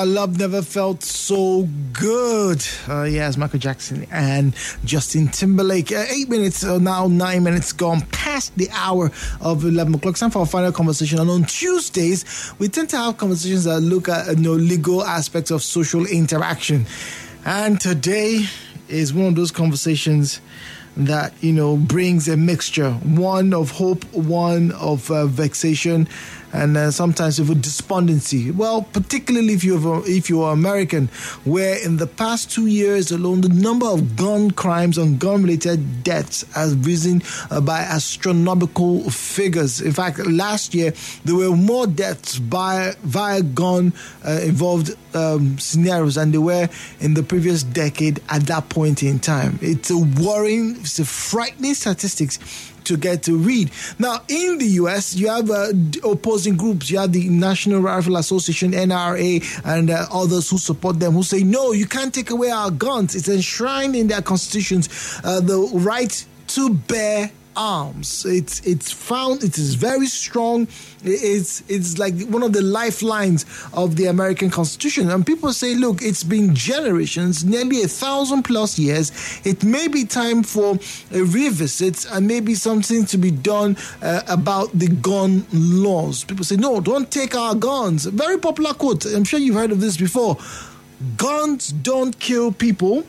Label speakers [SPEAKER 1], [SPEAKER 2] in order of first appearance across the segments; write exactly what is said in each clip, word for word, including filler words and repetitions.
[SPEAKER 1] our love never felt so good. Uh, yes, Michael Jackson and Justin Timberlake. Uh, eight minutes, uh, now nine minutes gone past the hour of eleven o'clock. Time for our final conversation. And on Tuesdays, we tend to have conversations that look at you know, legal aspects of social interaction. And today is one of those conversations that, you know, brings a mixture, one of hope, one of uh, vexation, and uh, sometimes even despondency. Well, particularly if you're if you're American, where in the past two years alone, the number of gun crimes and gun-related deaths has risen uh, by astronomical figures. In fact, last year there were more deaths by via gun-involved uh, um, scenarios than there were in the previous decade at that point in time. It's a worrying, it's a frightening statistics to get to read. Now, in the U S, you have uh, opposing groups. You have the National Rifle Association, N R A, and uh, others who support them, who say, no, you can't take away our guns. It's enshrined in their constitutions, uh, the right to bear arms. It's it's found, it is very strong. It's it's like one of the lifelines of the American Constitution. And people say, look, it's been generations, nearly a thousand plus years. It may be time for a revisit and maybe something to be done uh, about the gun laws. People say, no, don't take our guns. Very popular quote. I'm sure you've heard of this before. Guns don't kill people.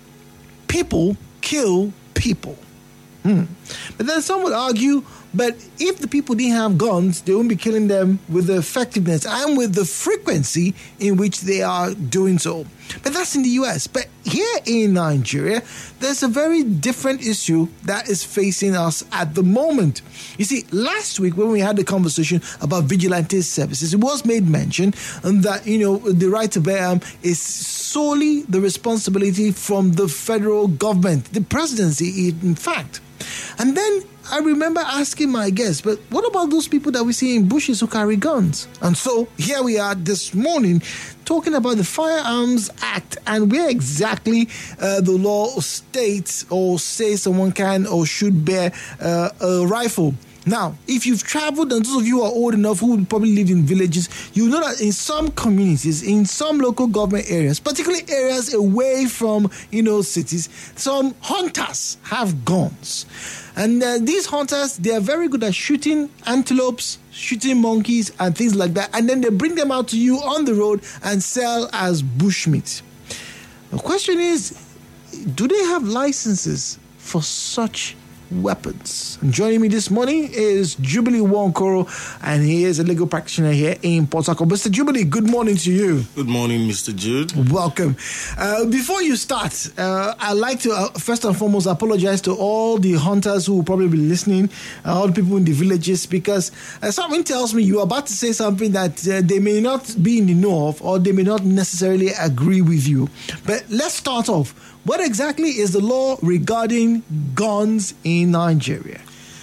[SPEAKER 1] People kill people. Hmm. But then some would argue, but if the people didn't have guns, they wouldn't be killing them with the effectiveness and with the frequency in which they are doing so. But that's in the U S. But here in Nigeria, there's a very different issue that is facing us at the moment. You see, last week when we had the conversation about vigilante services, it was made mention that, you know, the right to bear arms is solely the responsibility from the federal government, the presidency, in fact. And then I remember asking my guests, but what about those people that we see in bushes who carry guns? And so here we are this morning talking about the Firearms Act and where exactly uh, the law states or says someone can or should bear uh, a rifle. Now, if you've traveled, and those of you who are old enough who probably live in villages, you know that in some communities, in some local government areas, particularly areas away from, you know, cities, some hunters have guns. And uh, these hunters, they are very good at shooting antelopes, shooting monkeys, and things like that. And then they bring them out to you on the road and sell as bushmeat. The question is, do they have licenses for such weapons? And joining me this morning is Jubilee Nwankoro, and he is a legal practitioner here in Port Harcourt. Mister Jubilee, good morning to you.
[SPEAKER 2] Good morning, Mister Jude.
[SPEAKER 1] Welcome. Uh, before you start, uh, I'd like to uh, first and foremost apologize to all the hunters who will probably be listening, uh, all the people in the villages, because uh, something tells me you're about to say something that uh, they may not be in the know of, or they may not necessarily agree with you. But let's start off. What exactly is the law regarding guns in Nigeria?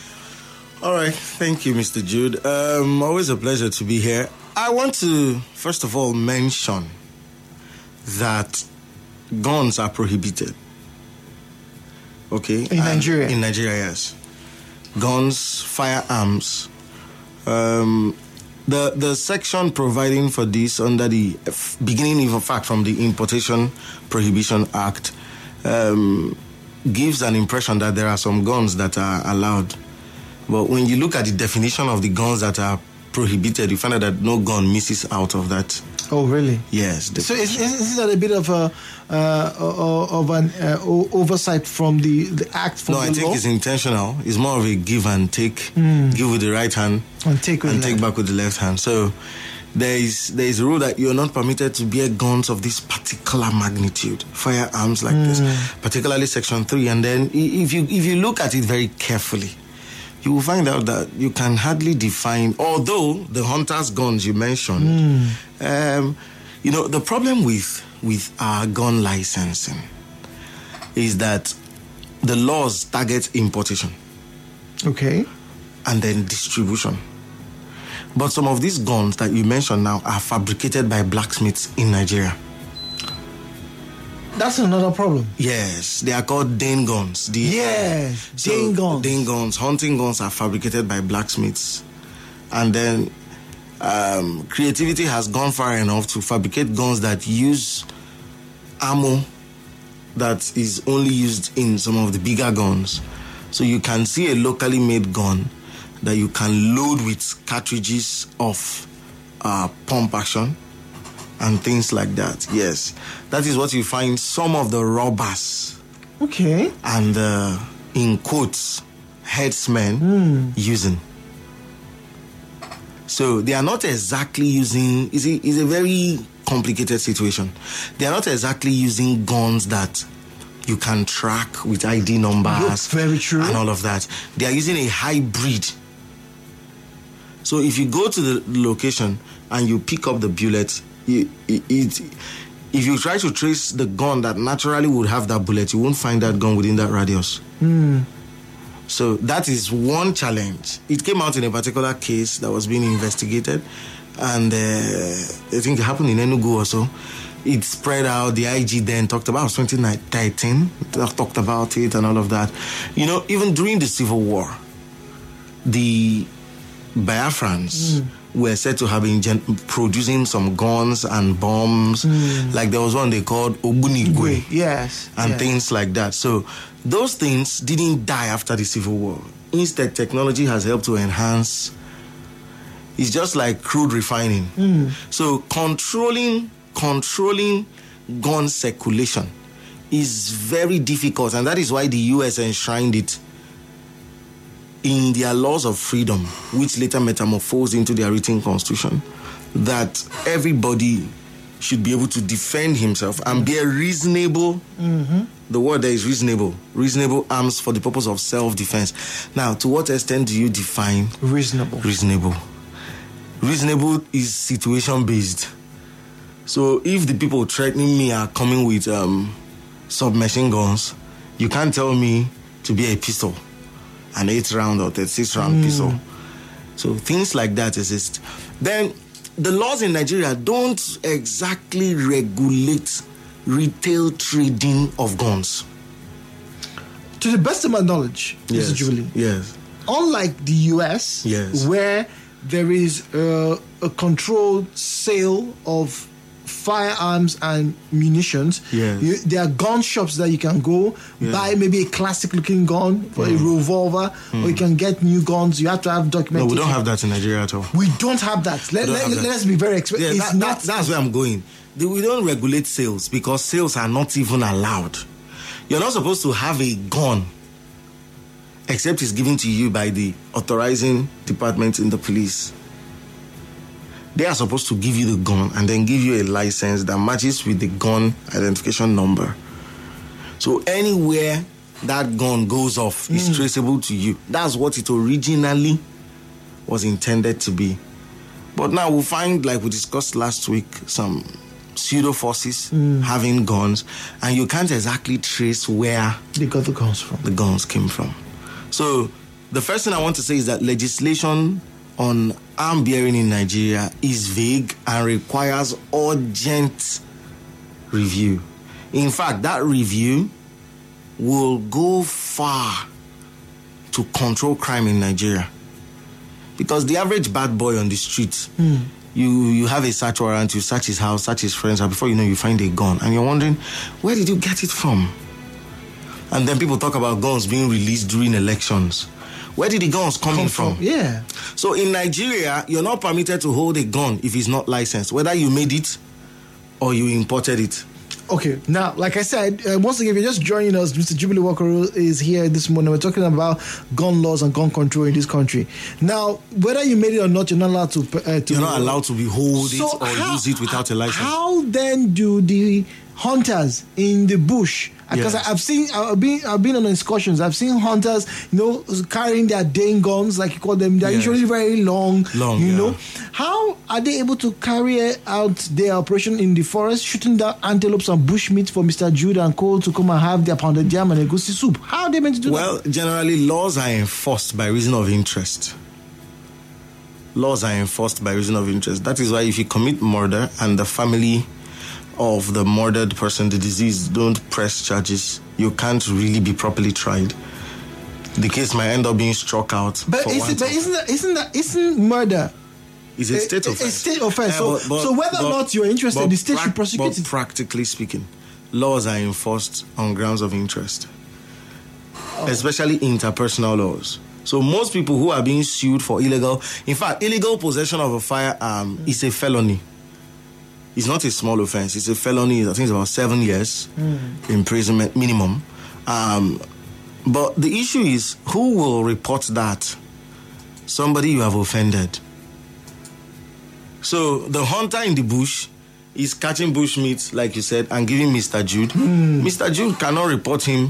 [SPEAKER 2] All right. Thank you, Mister Jude. Um, always a pleasure to be here. I want to, first of all, mention that guns are prohibited. Okay?
[SPEAKER 1] In Nigeria?
[SPEAKER 2] In Nigeria, yes. Guns, firearms. Um, the, the section providing for this under the beginning, in fact, from the Importation Prohibition Act, Um, gives an impression that there are some guns that are allowed. But when you look at the definition of the guns that are prohibited, you find out that no gun misses out of that.
[SPEAKER 1] Oh, really?
[SPEAKER 2] Yes.
[SPEAKER 1] So is, is that a bit of a uh, of an uh, oversight from the, the act? From
[SPEAKER 2] no,
[SPEAKER 1] the
[SPEAKER 2] I think
[SPEAKER 1] law?
[SPEAKER 2] It's intentional. It's more of a give and take.
[SPEAKER 1] Mm.
[SPEAKER 2] Give with the right hand
[SPEAKER 1] and take with
[SPEAKER 2] and
[SPEAKER 1] the
[SPEAKER 2] take
[SPEAKER 1] left.
[SPEAKER 2] back with the left hand. So there is there is a rule that you're not permitted to bear guns of this particular magnitude, firearms like mm. this, particularly Section three. And then if you if you look at it very carefully, you will find out that you can hardly define, although the hunter's guns you mentioned, mm. um, you know, the problem with, with our gun licensing is that the laws target importation.
[SPEAKER 1] Okay.
[SPEAKER 2] And then distribution. But some of these guns that you mentioned now are fabricated by blacksmiths in Nigeria.
[SPEAKER 1] That's another problem.
[SPEAKER 2] Yes, they are called Dane guns. The,
[SPEAKER 1] yes,
[SPEAKER 2] so
[SPEAKER 1] Dane guns.
[SPEAKER 2] Dane guns, hunting guns are fabricated by blacksmiths. And then um, creativity has gone far enough to fabricate guns that use ammo that is only used in some of the bigger guns. So you can see a locally made gun that you can load with cartridges of uh, pump action and things like that. Yes, that is what you find some of the robbers,
[SPEAKER 1] okay,
[SPEAKER 2] and uh, in quotes, headsmen
[SPEAKER 1] mm.
[SPEAKER 2] using. So they are not exactly using, it's a, it's a very complicated situation. They are not exactly using guns that you can track with I D numbers.
[SPEAKER 1] Very true.
[SPEAKER 2] And all of that. They are using a hybrid. So if you go to the location and you pick up the bullet, it, it, it, if you try to trace the gun that naturally would have that bullet, you won't find that gun within that radius.
[SPEAKER 1] Mm.
[SPEAKER 2] So that is one challenge. It came out in a particular case that was being investigated, and uh, I think it happened in Enugu or so. It spread out. The I G then talked about it, twenty thirteen, talked about it and all of that. You know, even during the Civil War, the Biafrans mm. were said to have been gen- producing some guns and bombs. Mm. Like there was one they called Obunigwe.
[SPEAKER 1] Yes.
[SPEAKER 2] And
[SPEAKER 1] yes.
[SPEAKER 2] things like that. So those things didn't die after the Civil War. Instead, technology has helped to enhance. It's just like crude refining.
[SPEAKER 1] Mm.
[SPEAKER 2] So controlling controlling gun circulation is very difficult, and that is why the U S enshrined it in their laws of freedom, which later metamorphosed into their written constitution, that everybody should be able to defend himself and be a reasonable,
[SPEAKER 1] mm-hmm.
[SPEAKER 2] the word there is reasonable, reasonable arms for the purpose of self-defense. Now, to what extent do you define
[SPEAKER 1] reasonable?
[SPEAKER 2] Reasonable. Reasonable is situation-based. So if the people threatening me are coming with um, submachine guns, you can't tell me to be a pistol, an eight-round or thirty-six round mm. pistol. So things like that exist. Then the laws in Nigeria don't exactly regulate retail trading of guns.
[SPEAKER 1] To the best of my knowledge,
[SPEAKER 2] yes.
[SPEAKER 1] Mister Jubilee,
[SPEAKER 2] yes.
[SPEAKER 1] unlike the U S,
[SPEAKER 2] yes.
[SPEAKER 1] where there is uh, a controlled sale of firearms and munitions,
[SPEAKER 2] yes.
[SPEAKER 1] you, there are gun shops that you can go yeah. buy maybe a classic looking gun for mm. a revolver, mm. or you can get new guns. You have to have documentation.
[SPEAKER 2] No, we don't have that in Nigeria at all.
[SPEAKER 1] We don't have that. Let, let,
[SPEAKER 2] have that.
[SPEAKER 1] Let's be very explicit.
[SPEAKER 2] Yeah,
[SPEAKER 1] it's
[SPEAKER 2] that,
[SPEAKER 1] not,
[SPEAKER 2] that, that's where I'm going. We don't regulate sales because sales are not even allowed. You're not supposed to have a gun except it's given to you by the authorizing department in the police. They are supposed to give you the gun and then give you a license that matches with the gun identification number. So anywhere that gun goes off mm. is traceable to you. That's what it originally was intended to be. But now we'll find, like we discussed last week, some pseudo forces mm. having guns, and you can't exactly trace where
[SPEAKER 1] they got the guns from.
[SPEAKER 2] The guns came from. So the first thing I want to say is that legislation on arm bearing in Nigeria is vague and requires urgent review. In fact, that review will go far to control crime in Nigeria. Because the average bad boy on the street, mm. you, you have a search warrant, you search his house, search his friends, and before you know, you find a gun. And you're wondering, where did you get it from? And then people talk about guns being released during elections. Where did the guns come, come in from?
[SPEAKER 1] from? Yeah.
[SPEAKER 2] So in Nigeria, you're not permitted to hold a gun if it's not licensed, whether you made it or you imported it.
[SPEAKER 1] Okay, now, like I said, uh, once again, if you're just joining us, Mister Jubilee Walker is here this morning. We're talking about gun laws and gun control in this country. Now, whether you made it or not, you're not allowed to... Uh, to
[SPEAKER 2] you're not allowed to behold so it or how, use it without a license.
[SPEAKER 1] How then do the hunters in the bush... Because yes. I've seen, I've been, I've been on excursions. I've seen hunters, you know, carrying their Dane guns, like you call them. They're yes. usually very long,
[SPEAKER 2] long
[SPEAKER 1] you
[SPEAKER 2] yeah.
[SPEAKER 1] know. How are they able to carry out their operation in the forest, shooting down antelopes and bushmeat for Mister Jude and Cole to come and have their pounded yam and egusi soup? How are they meant to do
[SPEAKER 2] well, that? Well, generally, laws are enforced by reason of interest. Laws are enforced by reason of interest. That is why if you commit murder and the family of the murdered person, the deceased, don't press charges, you can't really be properly tried. The case might end up being struck out.
[SPEAKER 1] But, is it, but isn't that, isn't that isn't murder
[SPEAKER 2] It's a state
[SPEAKER 1] a,
[SPEAKER 2] offense.
[SPEAKER 1] A state offense.
[SPEAKER 2] Uh,
[SPEAKER 1] so,
[SPEAKER 2] but- but-
[SPEAKER 1] so whether
[SPEAKER 2] but-
[SPEAKER 1] or not you're interested,
[SPEAKER 2] but
[SPEAKER 1] the state
[SPEAKER 2] prac-
[SPEAKER 1] should prosecute
[SPEAKER 2] but
[SPEAKER 1] it.
[SPEAKER 2] practically speaking, laws are enforced on grounds of interest,
[SPEAKER 1] Oh.
[SPEAKER 2] especially interpersonal laws. So most people who are being sued for illegal, in fact, illegal possession of a firearm mm. is a felony. It's not a small offense. It's a felony. I think it's about seven years mm. imprisonment minimum. Um, but the issue is, who will report that? Somebody you have offended. So the hunter in the bush is catching bushmeat, like you said, and giving Mister Jude. Mm. Mister Jude cannot report him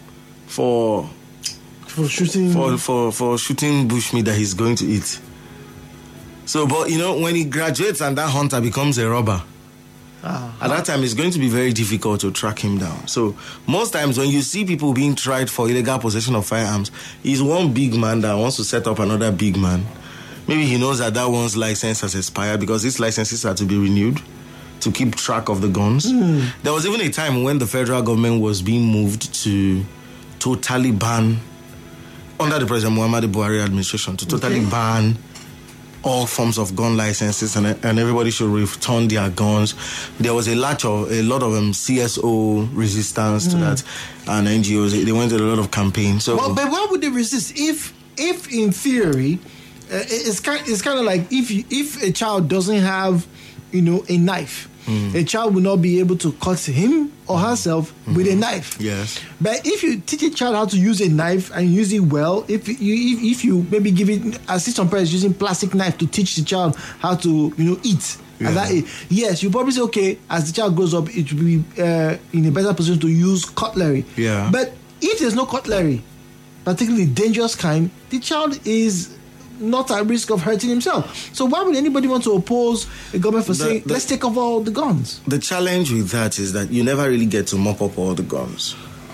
[SPEAKER 2] for
[SPEAKER 1] for shooting
[SPEAKER 2] for, for, for shooting bushmeat that he's going to eat. So, but you know, when he graduates and that hunter becomes a robber, uh-huh. at that time it's going to be very difficult to track him down. So most times when you see people being tried for illegal possession of firearms, it's one big man that wants to set up another big man. Maybe he knows that that one's license has expired because these licenses are to be renewed to keep track of the guns. Mm. There was even a time when the federal government was being moved to totally ban, under the President Muhammadu Buhari administration, to totally okay. ban all forms of gun licenses, and, and everybody should return their guns. There was a lot of a lot of um, C S O resistance mm. to that, and N G Os. They went to a lot of campaigns. So,
[SPEAKER 1] well, but why would they resist if, if in theory, uh, it's kind it's kind of like if you, if a child doesn't have, you know, a knife. Mm. A child will not be able to cut him or herself mm. with a knife.
[SPEAKER 2] Yes.
[SPEAKER 1] But if you teach a child how to use a knife and use it well, if you if, if you maybe give it, I see some parents using plastic knife to teach the child how to, you know, eat. Yeah. At that age, yes, you probably say, okay, as the child grows up, it will be uh, in a better position to use cutlery.
[SPEAKER 2] Yeah.
[SPEAKER 1] But if there's no cutlery, particularly dangerous kind, the child is not at risk of hurting himself. So why would anybody want to oppose a government for the, saying, the, let's take off all the guns?
[SPEAKER 2] The challenge with that is that you never really get to mop up all the guns.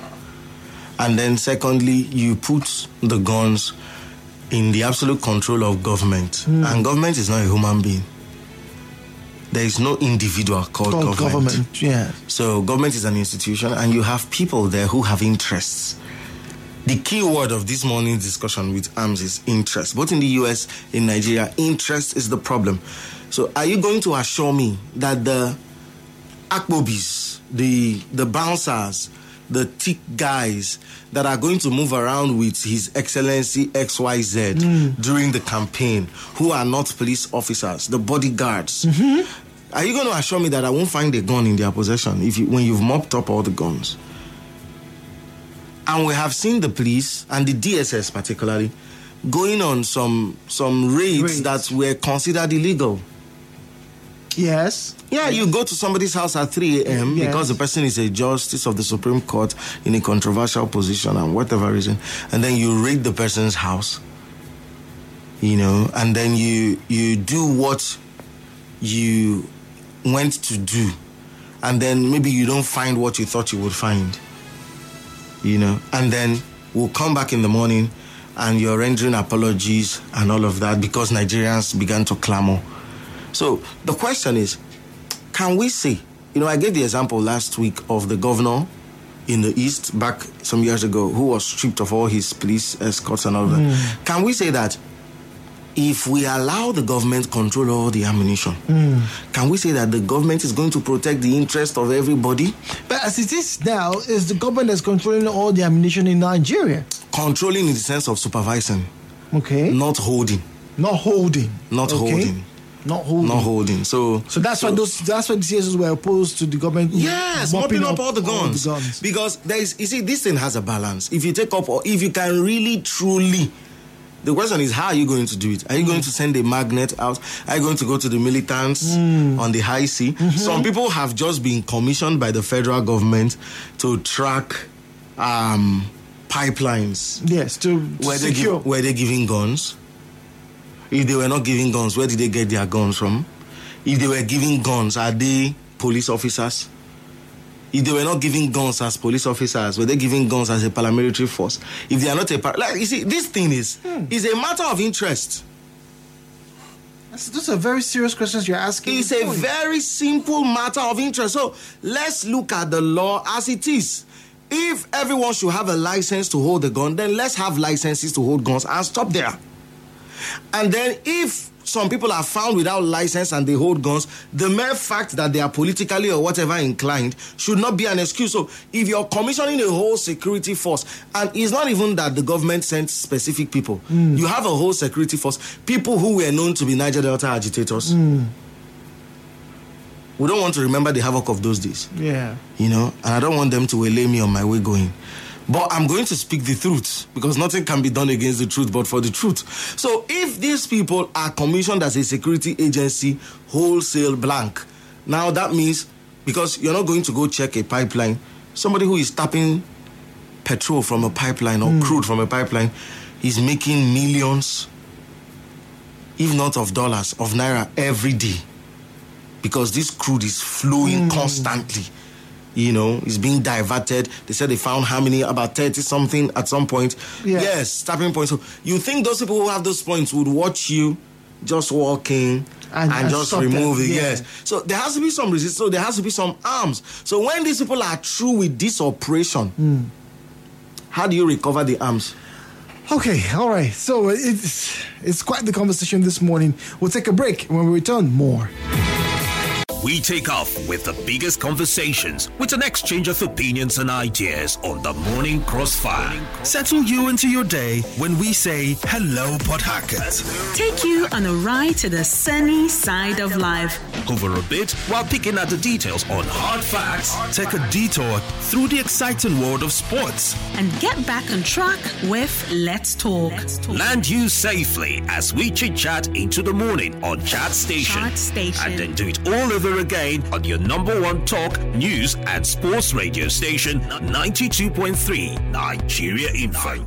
[SPEAKER 2] And then secondly, you put the guns in the absolute control of government. Mm. And government is not a human being. There is no individual called, called government. government.
[SPEAKER 1] Yeah.
[SPEAKER 2] So government is an institution, and you have people there who have interests. The key word of this morning's discussion with arms is interest. Both in the U S, in Nigeria, interest is the problem. So are you going to assure me that the Akbobis, the, the bouncers, the thick guys that are going to move around with His Excellency X Y Z mm. during the campaign, who are not police officers, the bodyguards, mm-hmm. are you going to assure me that I won't find a gun in their possession if you, when you've mopped up all the guns? And we have seen the police and the D S S particularly going on some some raids, raids. that were considered illegal.
[SPEAKER 1] Yes.
[SPEAKER 2] Yeah, you go to somebody's house at three a.m. yes. because the person is a justice of the Supreme Court in a controversial position and whatever reason, and then you raid the person's house, you know, and then you you do what you went to do, and then maybe you don't find what you thought you would find. You know, and then we'll come back in the morning and you're rendering apologies and all of that because Nigerians began to clamor. So the question is, can we say, you know, I gave the example last week of the governor in the East back some years ago who was stripped of all his police escorts and all that. Mm. Can we say that if we allow the government control all the ammunition, mm. can we say that the government is going to protect the interest of everybody?
[SPEAKER 1] But as it is now, is the government that's controlling all the ammunition in Nigeria?
[SPEAKER 2] Controlling in the sense of supervising.
[SPEAKER 1] Okay.
[SPEAKER 2] Not holding.
[SPEAKER 1] Not holding.
[SPEAKER 2] Not
[SPEAKER 1] okay.
[SPEAKER 2] holding.
[SPEAKER 1] Not holding.
[SPEAKER 2] Not holding. So,
[SPEAKER 1] so that's so, why those. That's why the C S Os were opposed to the government.
[SPEAKER 2] Yes, mopping, mopping up, up all the guns. All the guns. Because there is. You see, this thing has a balance. If you take up, or if you can really, truly. The question is, how are you going to do it? Are you mm. going to send a magnet out? Are you going to go to the militants mm. on the high sea? Mm-hmm. Some people have just been commissioned by the federal government to track um, pipelines.
[SPEAKER 1] Yes, to, to
[SPEAKER 2] were
[SPEAKER 1] secure.
[SPEAKER 2] They give, were they giving guns? If they were not giving guns, where did they get their guns from? If they were giving guns, are they police officers? If they were not giving guns as police officers, were they giving guns as a paramilitary force? If they are not a par- like you see, this thing is hmm. is a matter of interest.
[SPEAKER 1] That's, those are very serious questions you're asking.
[SPEAKER 2] It's a very simple matter of interest. So let's look at the law as it is. If everyone should have a license to hold a gun, then let's have licenses to hold guns and stop there. And then if some people are found without license and they hold guns, the mere fact that they are politically or whatever inclined should not be an excuse. So if you're commissioning a whole security force, and it's not even that the government sent specific people, mm. you have a whole security force, people who were known to be Niger Delta agitators.
[SPEAKER 1] Mm.
[SPEAKER 2] We don't want to remember the havoc of those days.
[SPEAKER 1] Yeah.
[SPEAKER 2] You know, and I don't want them to waylay me on my way going. But I'm going to speak the truth, because nothing can be done against the truth but for the truth. So if these people are commissioned as a security agency, wholesale blank, now that means, because you're not going to go check a pipeline, somebody who is tapping petrol from a pipeline or mm. crude from a pipeline is making millions, if not of dollars, of naira every day, because this crude is flowing mm. constantly. You know, it's being diverted. They said they found how many? About thirty something at some point. Yeah. Yes, tapping points. So you think those people who have those points would watch you just walking and, and, and just remove it? Yeah. Yes. So there has to be some resistance. So there has to be some arms. So when these people are through with this operation, mm. how do you recover the arms?
[SPEAKER 1] Okay, all right. So it's it's quite the conversation this morning. We'll take a break. When we return, more.
[SPEAKER 3] We take off with the biggest conversations with an exchange of opinions and ideas on the Morning Crossfire. Settle you into your day when we say hello, Port Harcourt.
[SPEAKER 4] Take you on a ride to the sunny side of life.
[SPEAKER 3] Hover a bit while picking at the details on hard facts. Take a detour through the exciting world of sports.
[SPEAKER 4] And get back on track with Let's Talk. Let's Talk.
[SPEAKER 3] Land you safely as we chit-chat into the morning on Chat Station.
[SPEAKER 4] Chat Station.
[SPEAKER 3] And then do it all over again on your number one talk, news and sports radio station, ninety-two point three Nigeria Info.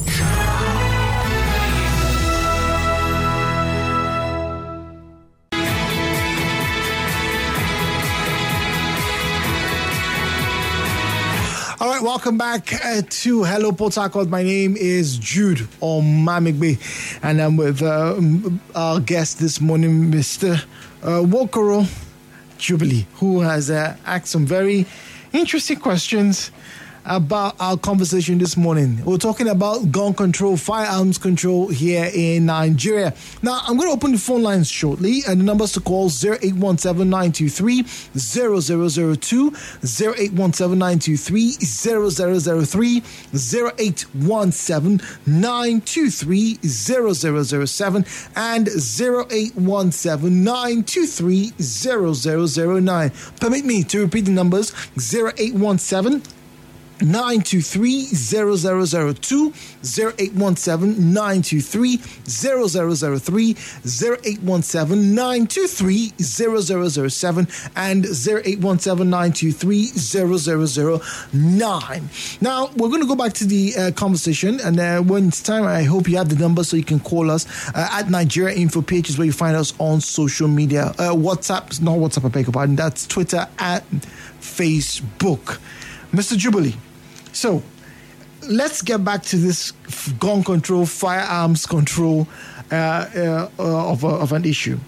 [SPEAKER 1] All right, welcome back uh, to Hello Port Harcourt. My name is Jude Omamigbe, and I'm with uh, our guest this morning, Mister Uh, Wokoro Jubilee, who has uh, asked some very interesting questions about our conversation this morning. We're talking about gun control, firearms control here in Nigeria. Now, I'm going to open the phone lines shortly, and the numbers to call zero eight one seven, nine two three, zero zero zero two, zero eight one seven, nine two three, zero zero zero three, zero eight one seven, nine two three, zero zero zero seven, and zero eight one seven, nine two three, zero zero zero nine. Permit me to repeat the numbers: zero eight one seven, nine two three, zero zero zero two, zero eight one seven, nine two three, zero zero zero three, zero eight one seven, nine two three, zero zero zero seven, and zero eight one seven, nine two three, zero zero zero nine. Now, we're going to go back to the uh, conversation, and uh, when it's time, I hope you have the number so you can call us uh, at Nigeria Info page is where you find us on social media. Uh, WhatsApp, not WhatsApp, I beg your pardon, that's Twitter and Facebook. Mister Jubilee, so let's get back to this gun control, firearms control uh, uh, uh, of, a, of an issue.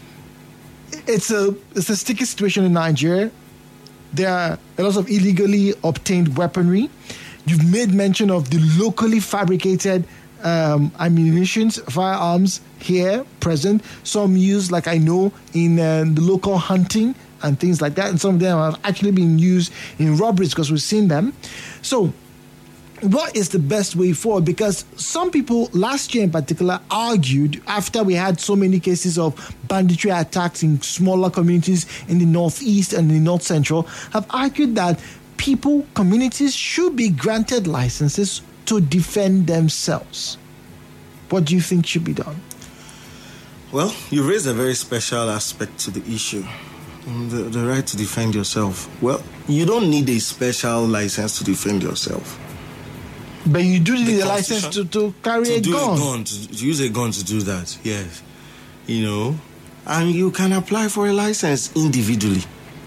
[SPEAKER 1] It's a it's a sticky situation in Nigeria. There are a lot of illegally obtained weaponry. You've made mention of the locally fabricated um, ammunition, firearms here present. Some used, like I know, in uh, the local hunting and things like that, and some of them have actually been used in robberies because we've seen them. So what is the best way forward? Because some people last year in particular argued, after we had so many cases of banditry attacks in smaller communities in the northeast and the north central, have argued that people, communities should be granted licenses to defend themselves. What do you think should be done?
[SPEAKER 2] Well, you raised a very special aspect to the issue. The, the right to defend yourself. Well, you don't need a special license to defend yourself.
[SPEAKER 1] But you do need a license to, to carry
[SPEAKER 2] to
[SPEAKER 1] a
[SPEAKER 2] do
[SPEAKER 1] gun.
[SPEAKER 2] A gun to, to use a gun to do that, yes. You know, and you can apply for a license individually.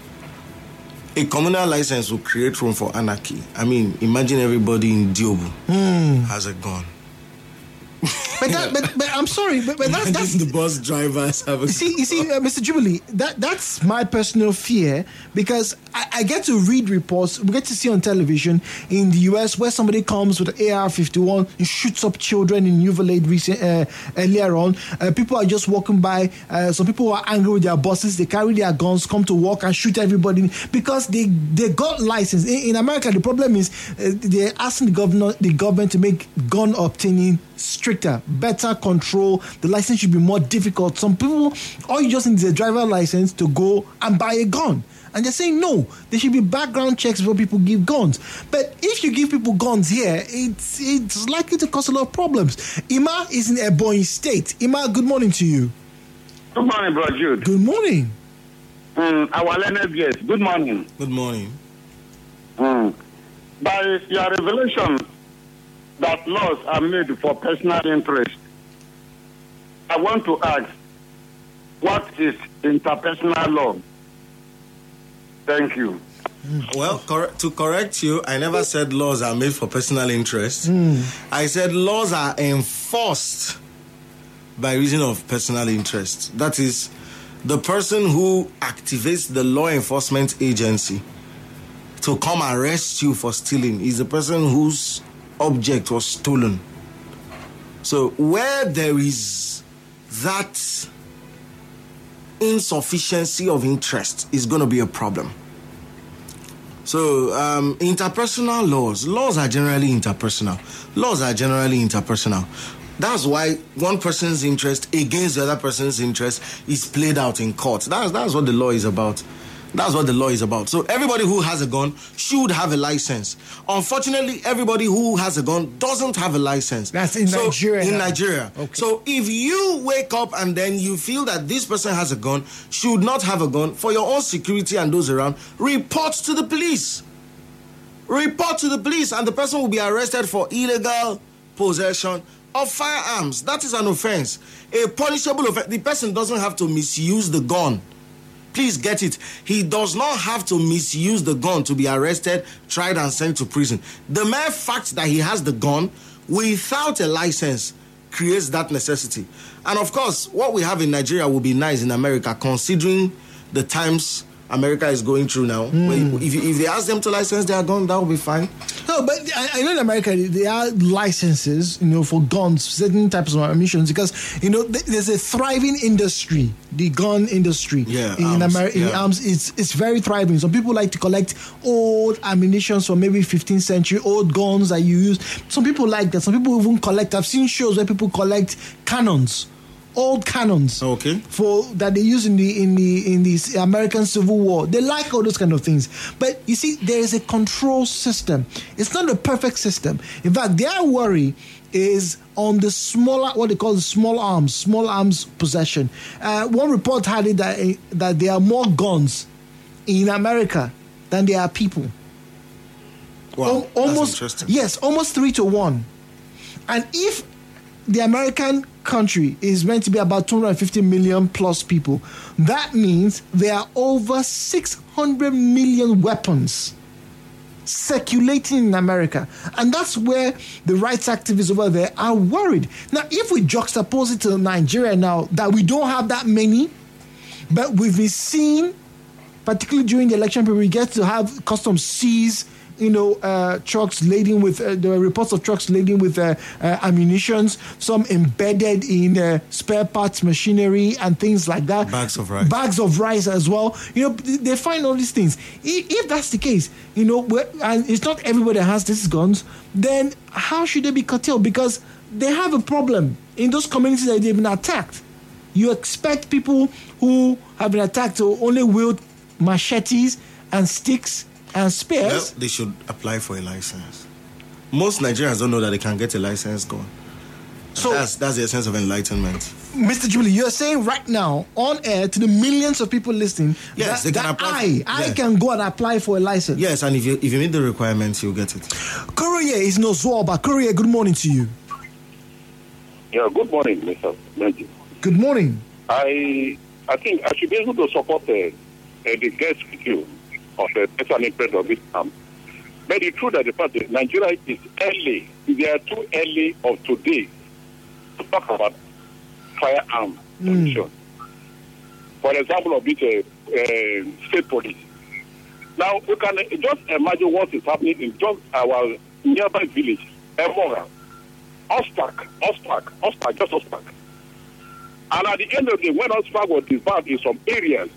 [SPEAKER 2] A communal license will create room for anarchy. I mean, imagine everybody in Diobu mm. has a gun.
[SPEAKER 1] But, that, but but I'm sorry, but, but that's, that's
[SPEAKER 2] the bus drivers have a
[SPEAKER 1] you see, you see, uh, Mister Jubilee, that that's my personal fear, because I, I get to read reports. We get to see on television in the U S where somebody comes with an A R fifty-one and shoots up children in Uvalde recent, uh, earlier on. Uh, people are just walking by. Uh, some people are angry with their bosses. They carry their guns, come to work and shoot everybody because they, they got license. In, in America, the problem is uh, they're asking the government, the government to make gun obtaining stricter, better control. The license should be more difficult. Some people, all you just need is a driver license to go and buy a gun. And they're saying no, there should be background checks before people give guns. But if you give people guns here, it's it's likely to cause a lot of problems. Ima is in Ebonyi State. Ima, good morning to you.
[SPEAKER 5] Good morning, Bro Jude.
[SPEAKER 1] Good morning.
[SPEAKER 5] Mm, our learned, yes. Good morning.
[SPEAKER 2] Good morning.
[SPEAKER 5] Mm. By your revelation that laws are made for personal interest, I want to ask, what is interpersonal law? Thank you.
[SPEAKER 2] Well, cor- to correct you, I never said laws are made for personal interest.
[SPEAKER 1] Mm.
[SPEAKER 2] I said laws are enforced by reason of personal interest. That is, the person who activates the law enforcement agency to come arrest you for stealing is the person whose object was stolen. So where there is that insufficiency of interest is going to be a problem. So um, interpersonal laws, laws are generally interpersonal. Laws are generally interpersonal. That's why one person's interest against the other person's interest is played out in court. That's, that's what the law is about. That's what the law is about. So everybody who has a gun should have a license. Unfortunately, everybody who has a gun doesn't have a license.
[SPEAKER 1] That's in
[SPEAKER 2] so,
[SPEAKER 1] Nigeria.
[SPEAKER 2] In
[SPEAKER 1] now.
[SPEAKER 2] Nigeria.
[SPEAKER 1] Okay.
[SPEAKER 2] So if you wake up and then you feel that this person has a gun, should not have a gun, for your own security and those around, report to the police. Report to the police and the person will be arrested for illegal possession of firearms. That is an offense. A punishable offense. The person doesn't have to misuse the gun. Please get it. He does not have to misuse the gun to be arrested, tried, and sent to prison. The mere fact that he has the gun without a license creates that necessity. And of course, what we have in Nigeria will be nice in America, considering the times America is going through now. Mm. If, if they ask them to license their gun, that will be fine.
[SPEAKER 1] No, but I, I know in America there are licenses, you know, for guns, certain types of ammunition, because you know th- there's a thriving industry, the gun industry.
[SPEAKER 2] Yeah,
[SPEAKER 1] in
[SPEAKER 2] arms,
[SPEAKER 1] America,
[SPEAKER 2] yeah.
[SPEAKER 1] in arms, it's it's very thriving. Some people like to collect old ammunitions from maybe fifteenth century, old guns that you use. Some people like that. Some people even collect. I've seen shows where people collect cannons. Old cannons,
[SPEAKER 2] okay,
[SPEAKER 1] for that they use in the in the in the American Civil War. They like all those kind of things, but you see, there is a control system. It's not a perfect system. In fact, their worry is on the smaller, what they call the small arms, small arms possession. Uh, one report had it that uh, that there are more guns in America than there are people.
[SPEAKER 2] Wow,
[SPEAKER 1] o- almost
[SPEAKER 2] that's interesting.
[SPEAKER 1] Yes, almost three to one. And if the American country is meant to be about two hundred fifty million plus people, that means there are over six hundred million weapons circulating in America. And that's where the rights activists over there are worried. Now, if we juxtapose it to Nigeria now, that we don't have that many, but we've been seeing, particularly during the election period, we get to have customs seize, you know, uh, trucks laden with, uh, there were reports of trucks laden with uh, uh, ammunitions, some embedded in uh, spare parts, machinery, and things like that.
[SPEAKER 2] Bags of rice.
[SPEAKER 1] Bags of rice as well. You know, they find all these things. If, if that's the case, you know, and it's not everybody that has these guns, then how should they be curtailed? Because they have a problem in those communities that they've been attacked. You expect people who have been attacked to only wield machetes and sticks and spears.
[SPEAKER 2] Well, they should apply for a license. Most Nigerians don't know that they can get a license gun. So that's that's the essence of enlightenment.
[SPEAKER 1] Mister Jubilee, you're saying right now on air to the millions of people listening,
[SPEAKER 2] yes,
[SPEAKER 1] that,
[SPEAKER 2] they can
[SPEAKER 1] that
[SPEAKER 2] apply.
[SPEAKER 1] I,
[SPEAKER 2] For,
[SPEAKER 1] I
[SPEAKER 2] yeah.
[SPEAKER 1] can go and apply for a license.
[SPEAKER 2] Yes, and if you if you meet the requirements, you'll get it.
[SPEAKER 1] Courier is no Zoba. Courier, good morning to you.
[SPEAKER 6] Yeah, good morning, Mister Mendy.
[SPEAKER 1] Good morning.
[SPEAKER 6] I I think I should be able to support uh, uh, the guest review of the personal interest of this time. But it's true that the fact that Nigeria is early. They are too early of today to talk about firearm condition. Mm. For example, of this uh, uh, state police. Now, you can just imagine what is happening in just our nearby village, Emora, Ospak, Ospak, Ospak, just Ospak. And at the end of the day, when Ospak was disbanded in some areas,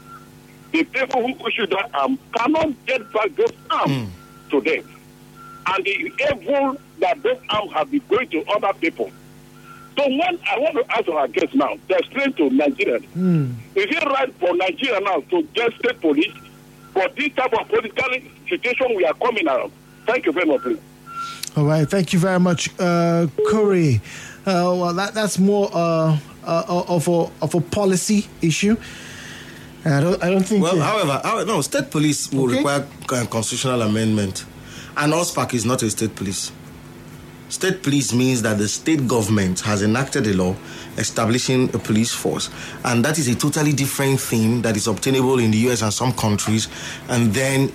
[SPEAKER 6] the people who issued that arm cannot get back those arms mm. to them. And the evil that those arms have been going to other people. So when I want to ask our guests now, to explain to Nigerians, mm. is it right for Nigeria now to get state police for this type of political situation we are coming around? Thank you very much, please.
[SPEAKER 1] All right, thank you very much, uh, Corey. Uh, well, that that's more uh, uh, of a of a policy issue. I don't, I don't think.
[SPEAKER 2] Well,
[SPEAKER 1] uh,
[SPEAKER 2] however, however, no, state police will okay. require a constitutional amendment, and OSPAC is not a state police. State police means that the state government has enacted a law establishing a police force, and that is a totally different thing that is obtainable in the U S and some countries, and then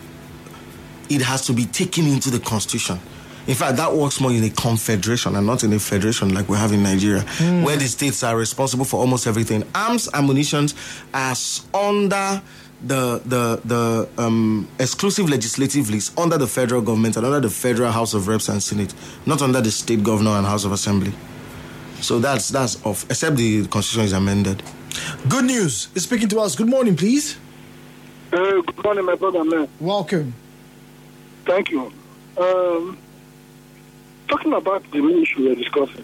[SPEAKER 2] it has to be taken into the constitution. In fact, that works more in a confederation and not in a federation like we have in Nigeria, mm. where the states are responsible for almost everything. Arms and munitions are under the the the um, exclusive legislative list under the federal government and under the Federal House of Reps and Senate, not under the state governor and House of Assembly. So that's that's off, except the constitution is amended.
[SPEAKER 1] Good news is speaking to us. Good morning, please.
[SPEAKER 7] Uh, good morning, my brother, man.
[SPEAKER 1] Welcome.
[SPEAKER 7] Thank you. Um, talking about the main issue we're discussing,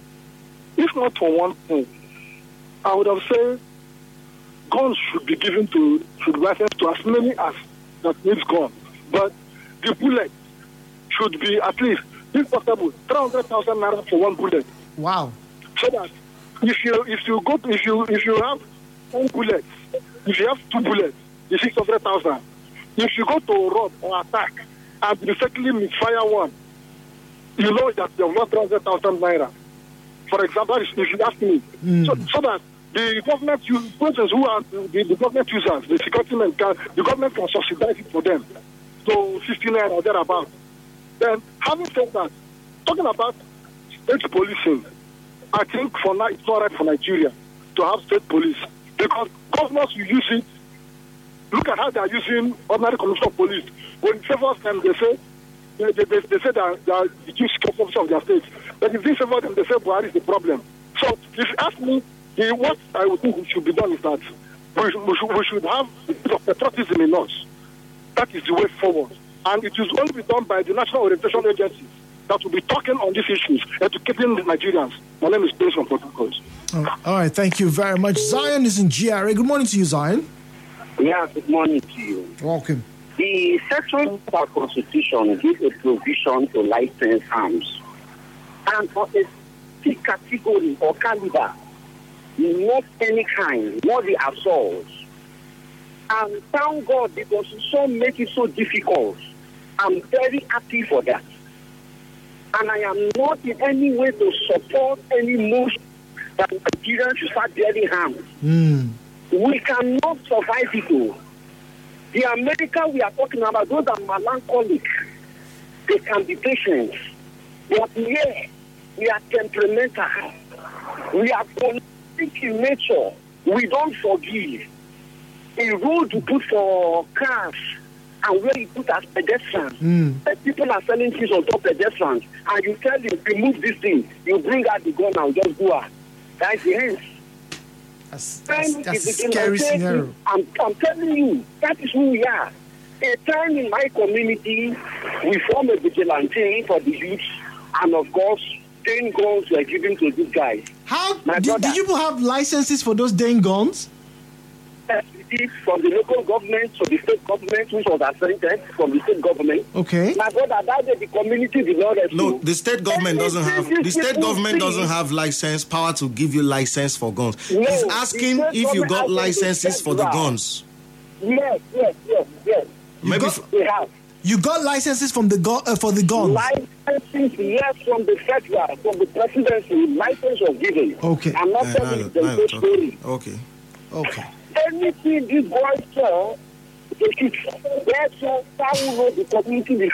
[SPEAKER 7] if not for one thing, I would have said guns should be given to, should be licensed to as many as that needs guns. But the bullet should be at least, if possible, three hundred thousand naira for one bullet.
[SPEAKER 1] Wow.
[SPEAKER 7] So that if you if you go to, if you if you have one bullet, if you have two bullets, it's six hundred thousand. If you go to rob or attack and mistakenly misfire one, you know that you have lost three hundred thousand naira. For example, if you ask me, mm. so, so that the government, persons who are the, the government users, the security men, can, the government can subsidize it for them. So fifteen naira or thereabout. Then, having said that, talking about state policing, I think for now it's not right for Nigeria to have state police because governors will use it. Look at how they are using ordinary commissioner of police. When it favors them, they say they, they, they, they say they are, they are the chief security officer of their state. But if this favors them, they say Buhari is the problem. So if you ask me, the, what I would think should be done is that we should, we should, we should have a bit of patriotism in us. That is the way forward. And it will only be done by the National Orientation Agency that will be talking on these issues, educating the Nigerians. My name is Prince from Port Harcourt.
[SPEAKER 1] All right, thank you very much. Zion is in G R A. Good morning to you, Zion.
[SPEAKER 8] Yeah, good morning to you.
[SPEAKER 1] Welcome.
[SPEAKER 8] The section of our Constitution gives a provision to license arms. And for a category or caliber, not any kind, not the assaults. And thank God, because some make it so difficult. I'm very happy for that. And I am not in any way to support any motion that Nigerians should start bearing arms.
[SPEAKER 1] Mm.
[SPEAKER 8] We cannot survive it all. The America we are talking about, those are melancholic. They can be patient. But here, we are temperamental. We are politic in nature. We don't forgive. A road you put for cars and where you put as pedestrians. Mm. People are selling things on top of pedestrians. And you tell them, remove this thing. You bring out the gun and just go out. That's the end.
[SPEAKER 1] That's, that's, that's a scary scenario.
[SPEAKER 8] I'm, I'm telling you, that is who we are. A time in my community, we form a vigilante for the youth, and of course, ten guns were given to these guys.
[SPEAKER 1] How did, did you have licenses for those ten guns?
[SPEAKER 8] Yes, we did from the local government to the state government, which was appointed from the state government.
[SPEAKER 1] Okay.
[SPEAKER 8] My brother, that day the community did not rescue.
[SPEAKER 2] No, the state government doesn't have the state government doesn't have license power to give you license for guns.
[SPEAKER 8] No,
[SPEAKER 2] He's asking if you got licenses for the guns.
[SPEAKER 8] Yes, yes, yes, yes.
[SPEAKER 2] Maybe
[SPEAKER 1] got,
[SPEAKER 2] f-
[SPEAKER 8] we have.
[SPEAKER 1] You got licenses from the gu- uh, for the guns.
[SPEAKER 8] Licenses, yes, from the federal, from the presidency. License was given.
[SPEAKER 1] Okay.
[SPEAKER 8] I'm not
[SPEAKER 2] uh,
[SPEAKER 8] telling you the whole story.
[SPEAKER 2] Okay.
[SPEAKER 1] Okay.
[SPEAKER 8] Anything these boys saw, they should. Therefore, that will know the community.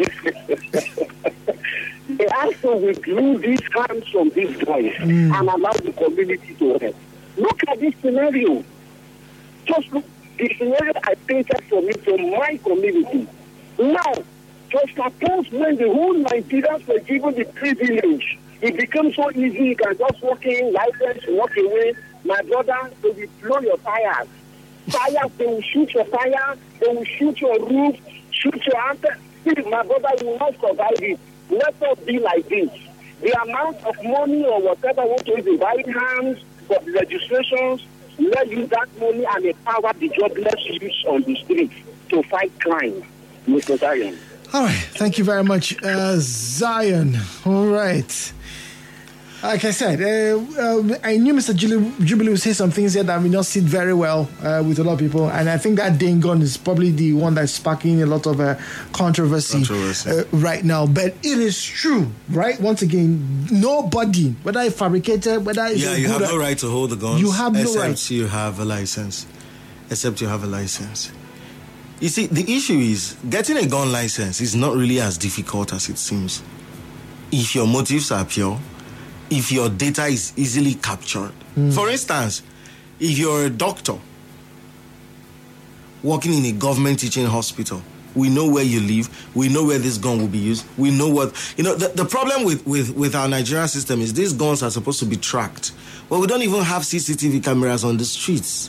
[SPEAKER 8] They have to withdraw these hands from these boys mm. and allow the community to rest. Look at this scenario. Just look. the scenario I painted for me from my community. Now, just suppose when the whole Nigerians were given the privilege, it became so easy, you can just walk in, license, walk away. My brother, they will blow your tires. Tires, they will shoot your tire, they will shoot your roof, shoot your antenna. My brother, you will not survive it. Let us be like this. The amount of money or whatever what is in buying hands for the registrations, let use that money and empower the jobless youth on the street to fight crime. Mister Zion.
[SPEAKER 1] All right. Thank you very much, uh, Zion. All right. Like I said, uh, uh, I knew Mister Jubilee would say some things here that may not sit very well uh, with a lot of people, and I think that Dane gun is probably the one that's sparking a lot of uh, controversy, controversy. Uh, right now. But it is true, right? Once again, nobody, whether it's fabricated, whether it's
[SPEAKER 2] yeah, you have no right to hold the guns.
[SPEAKER 1] You have no
[SPEAKER 2] except
[SPEAKER 1] right.
[SPEAKER 2] Except you have a license. Except you have a license. You see, the issue is getting a gun license is not really as difficult as it seems. If your motives are pure, if your data is easily captured. Mm. For instance, if you're a doctor working in a government teaching hospital, we know where you live, we know where this gun will be used, we know what... You know, the, the problem with, with, with our Nigerian system is these guns are supposed to be tracked. But we don't even have C C T V cameras on the streets.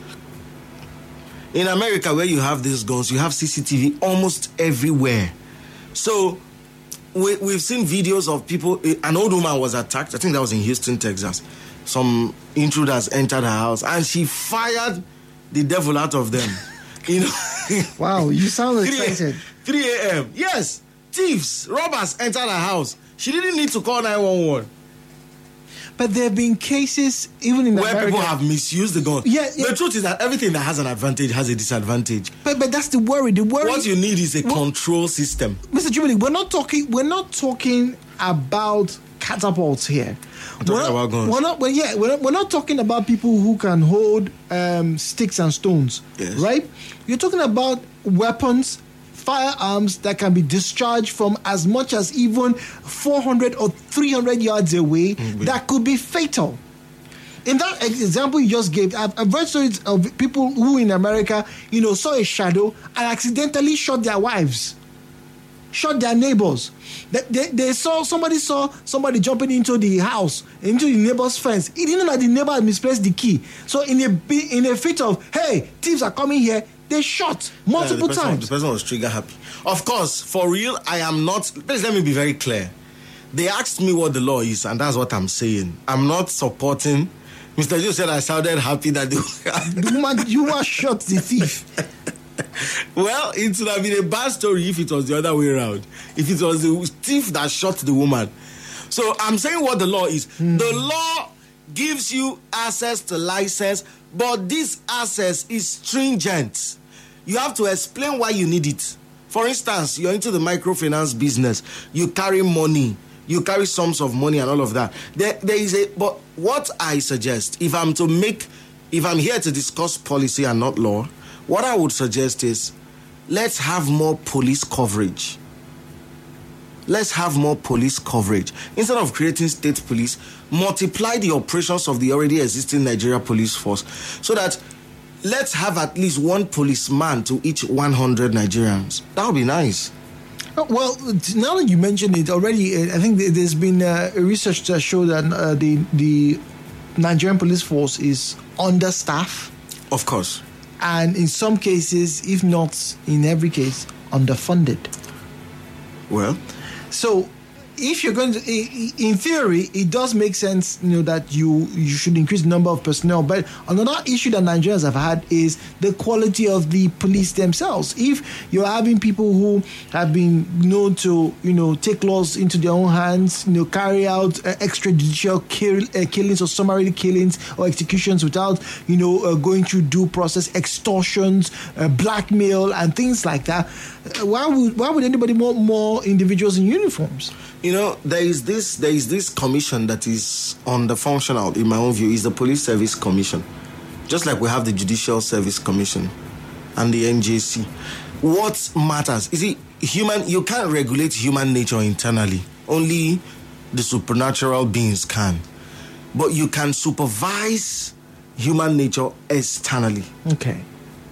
[SPEAKER 2] In America, where you have these guns, you have C C T V almost everywhere. So... We, we've seen videos of people. An old woman was attacked. I think that was in Houston, Texas. Some intruders entered her house and she fired the devil out of them. You know.
[SPEAKER 1] Wow, you sound excited.
[SPEAKER 2] three a.m. Yes, thieves, robbers entered her house. She didn't need to call nine one one.
[SPEAKER 1] But there have been cases, even in
[SPEAKER 2] where
[SPEAKER 1] America,
[SPEAKER 2] people have misused the gun.
[SPEAKER 1] Yeah, yeah.
[SPEAKER 2] The truth is that everything that has an advantage has a disadvantage.
[SPEAKER 1] But but that's the worry. The worry.
[SPEAKER 2] What you need is a
[SPEAKER 1] well,
[SPEAKER 2] control system.
[SPEAKER 1] Mister Jubilee, we're not talking. We're not talking about catapults here.
[SPEAKER 2] I'm talking
[SPEAKER 1] we're not,
[SPEAKER 2] about guns.
[SPEAKER 1] We're not. Well, yeah, we're not, we're not talking about people who can hold um, sticks and stones.
[SPEAKER 2] Yes.
[SPEAKER 1] Right. You're talking about weapons, firearms that can be discharged from as much as even four hundred or three hundred yards away, mm-hmm. that could be fatal. In that example you just gave, I've, I've read stories of people who in America, you know, saw a shadow and accidentally shot their wives, shot their neighbors. They, they, they saw, somebody saw somebody jumping into the house, into the neighbor's fence. He didn't know that the neighbor had misplaced the key. So in a, in a fit of, hey, thieves are coming here, they shot multiple
[SPEAKER 2] yeah, the person,
[SPEAKER 1] times.
[SPEAKER 2] The person was trigger happy. Of course, for real, I am not. Please let me be very clear. They asked me what the law is, and that's what I'm saying. I'm not supporting. Mister Joe said I sounded happy that they
[SPEAKER 1] the woman you were shot the thief.
[SPEAKER 2] Well, it would have been a bad story if it was the other way around. If it was the thief that shot the woman. So I'm saying what the law is. Mm. The law gives you access to license, but this access is stringent. You have to explain why you need it. For instance, you're into the microfinance business. You carry money. You carry sums of money and all of that. There, there is a. But what I suggest, if I'm to make, if I'm here to discuss policy and not law, what I would suggest is, let's have more police coverage. Let's have more police coverage. Instead of creating state police, multiply the operations of the already existing Nigeria police force, so that let's have at least one policeman to each one hundred Nigerians. That would be nice.
[SPEAKER 1] Well, now that you mentioned it already, I think there's been uh, research that show that uh, the the Nigerian police force is understaffed.
[SPEAKER 2] Of course.
[SPEAKER 1] And in some cases, if not in every case, underfunded.
[SPEAKER 2] Well,
[SPEAKER 1] so if you're going to, in theory, it does make sense, you know, that you you should increase the number of personnel. But another issue that Nigerians have had is the quality of the police themselves. If you're having people who have been known to, you know, take laws into their own hands, you know, carry out uh, extrajudicial kill, uh, killings or summary killings or executions without, you know, uh, going through due process, extortions, uh, blackmail, and things like that, uh, why would why would anybody want more individuals in uniforms?
[SPEAKER 2] You know, there is this there is this commission that is under-functional, in my own view, is the Police Service Commission. Just like we have the Judicial Service Commission and the N J C. What matters? You see, human, you can't regulate human nature internally. Only the supernatural beings can. But you can supervise human nature externally.
[SPEAKER 1] Okay.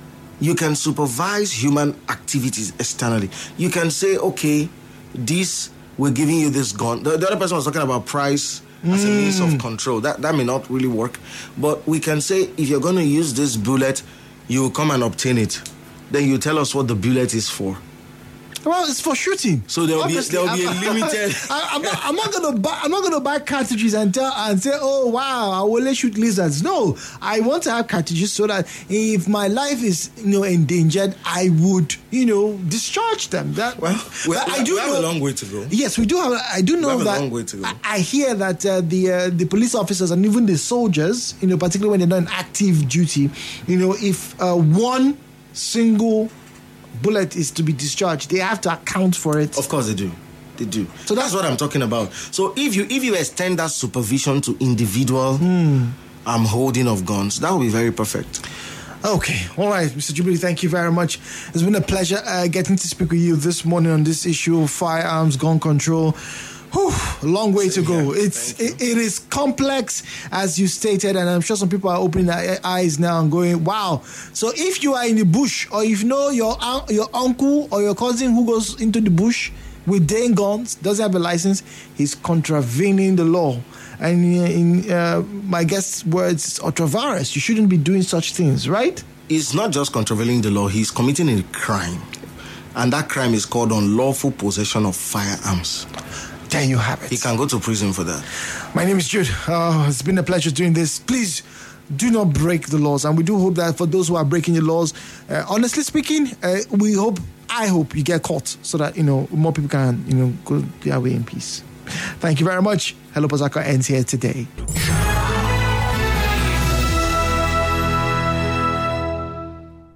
[SPEAKER 2] You can supervise human activities externally. You can say, okay, this, we're giving you this gun. The, the other person was talking about price as a means of control. That that may not really work. But we can say, if you're going to use this bullet, you come and obtain it. Then you tell us what the bullet is for.
[SPEAKER 1] Well, it's for shooting.
[SPEAKER 2] So there will be there will be a limited.
[SPEAKER 1] I, I'm not, I'm not gonna buy. I'm not gonna buy cartridges and tell and say, "Oh wow, I will let shoot lizards." No, I want to have cartridges so that if my life is, you know, endangered, I would, you know, discharge them. That
[SPEAKER 2] well, we,
[SPEAKER 1] I
[SPEAKER 2] we,
[SPEAKER 1] do
[SPEAKER 2] we have
[SPEAKER 1] know,
[SPEAKER 2] a long way to go.
[SPEAKER 1] Yes, we do have. I do know
[SPEAKER 2] we have
[SPEAKER 1] that.
[SPEAKER 2] a long way to go.
[SPEAKER 1] I, I hear that uh, the uh, the police officers and even the soldiers, you know, particularly when they're not in active duty, you know, if uh, one single bullet is to be discharged, they have to account for it.
[SPEAKER 2] Of course they do. They do.
[SPEAKER 1] So
[SPEAKER 2] that's, that's what I'm talking about. So if you if you extend that supervision to individual hmm. um, holding of guns, that would be very perfect.
[SPEAKER 1] Okay. All right, Mister Jubilee, thank you very much. It's been a pleasure uh, getting to speak with you this morning on this issue of firearms, gun control. Whew, a long way to go. It's it, it is complex, as you stated, and I'm sure some people are opening their eyes now and going, "Wow!" So if you are in the bush, or if you know your your uncle or your cousin who goes into the bush with dang guns, doesn't have a license, he's contravening the law. And in uh, my guest's words, it's ultra-virus. You shouldn't be doing such things, right?
[SPEAKER 2] It's not just contravening the law; he's committing a crime, and that crime is called unlawful possession of firearms.
[SPEAKER 1] There you have it.
[SPEAKER 2] He can go to prison for that.
[SPEAKER 1] My name is Jude. Uh, it's been a pleasure doing this. Please do not break the laws. And we do hope that for those who are breaking the laws, uh, honestly speaking, uh, we hope, I hope you get caught so that, you know, more people can, you know, go their way in peace. Thank you very much. Hello Pasaka ends here today.